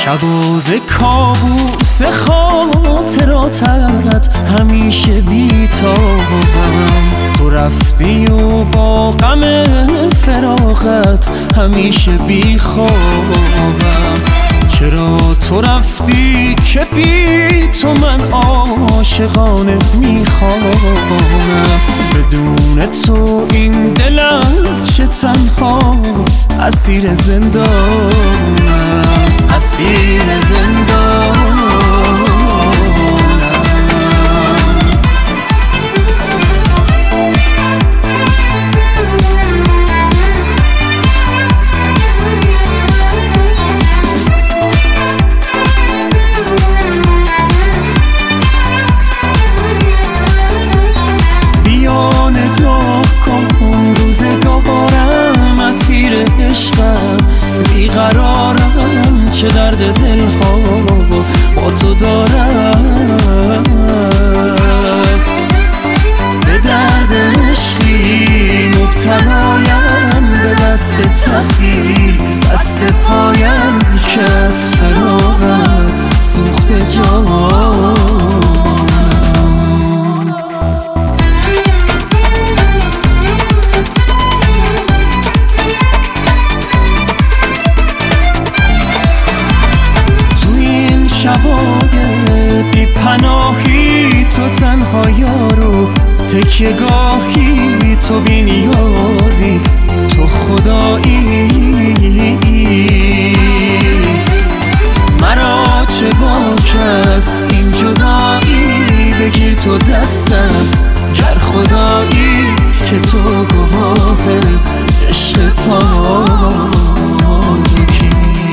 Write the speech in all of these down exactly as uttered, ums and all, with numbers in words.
شب و ز کابوس خاطراتت همیشه بیتابم. تو رفتی و با غم فراقت همیشه بیخوابم. چرا تو رفتی که بی تو من عاشقانه میخوانم؟ بدون تو این دلم چه تنها اسیر زندانم، اسیر زندانم. بیقرارم، چه درد دلها با تو دارم. به درد عشقی مبتلایم، به دست تقی دست پایم که از فراقت سوخته جانم. شبای بی پناهی تو تنها یارو، تکیه گاهی تو بی نیازی، تو خدایی. مرا چه باک از این جدایی، بگیر تو دستم گر خدایی، که تو گواه عشق پاکی.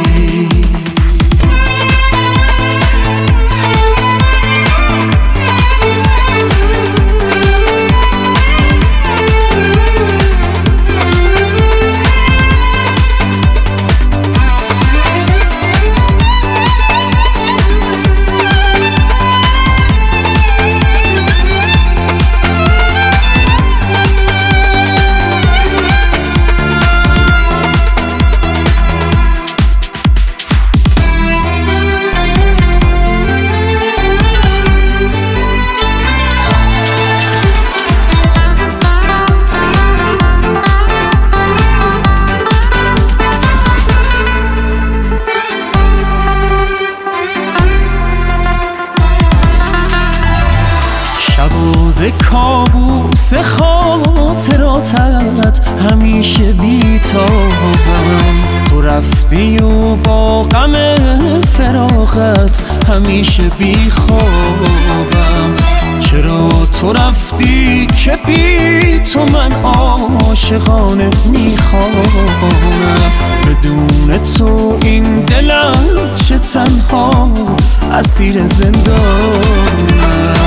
ز کابوس خاطراتت همیشه بیتابم. تو رفتی و با غم فراقت همیشه بیخوابم. چرا تو رفتی که بی تو من عاشقانه میخوانم؟ بدون تو این دلم چه تنها اسیر زندانم.